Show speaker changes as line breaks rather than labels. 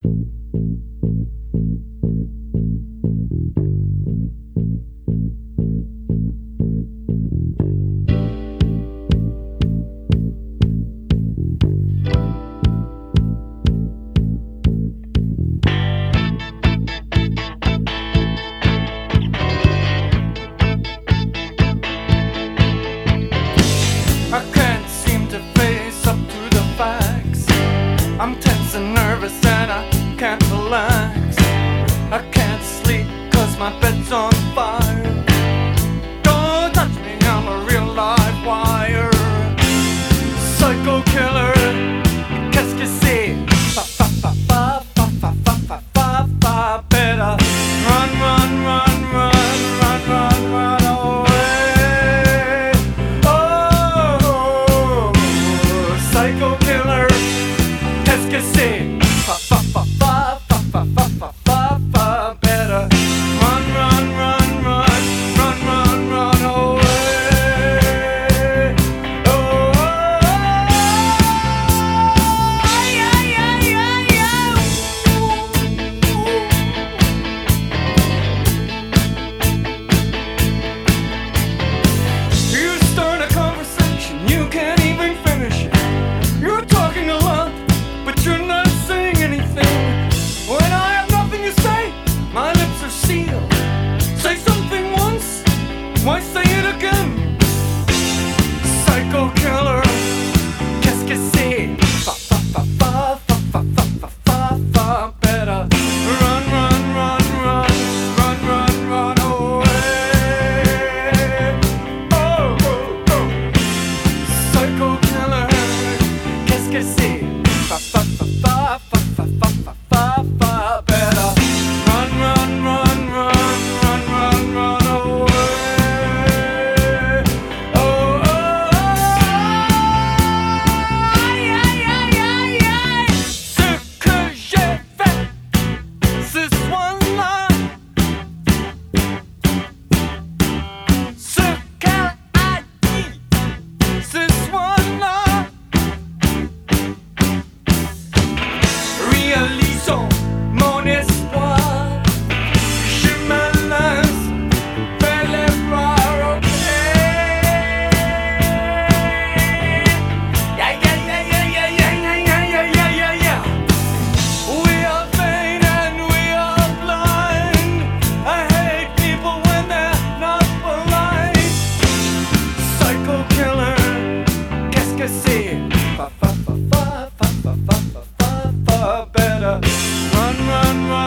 I can't seem to face up to the facts. I'm tense and nervous and I can't relax. I can't sleep 'cause my bed's on fire. Don't touch me, I'm a real live wire. Psycho killer, qu'est-ce que c'est? Fa fa fa fa fa fa fa fa fa fa. Better run, run, run, run, run, run, run away. Oh, psycho killer, qu'est-ce que c'est? Fa fa fa fa fa fa fa fa fa fa. Better run, run, run, run, run, run, run away. Oh, yeah, yeah, yeah, yeah. You start a conversation, you can't even finish it. You're talking a lot, but you're not saying anything. When I have nothing to say, my lips are sealed. Say something once, why say it again? Psycho killer, qu'est-ce que c'est? Fa fa fa fa fa fa fa fa fa fa. Better run, run, run, run, run, run, run away. Oh, oh, oh. Psycho killer, qu'est-ce que c'est? Fa fa fa fa fa fa fa fa fa fa. Better run, run, run, run, run, run, run away. Oh, oh, yeah, yeah, yeah, yeah. Ce que j'ai fait ce soir-là, ce qu'elle a dit ce soir-là. Réalisons mon espoir. Je me lance vers les bras, ok. Yeah, yeah, yeah, yeah, yeah, yeah, yeah, yeah, yeah, yeah, yeah. We are vain and we are blind. I hate people when they're not polite. Psycho killer, qu'est-ce que c'est? Fa fa fa fa fa fa fa fa fa fa. Better run, run, run.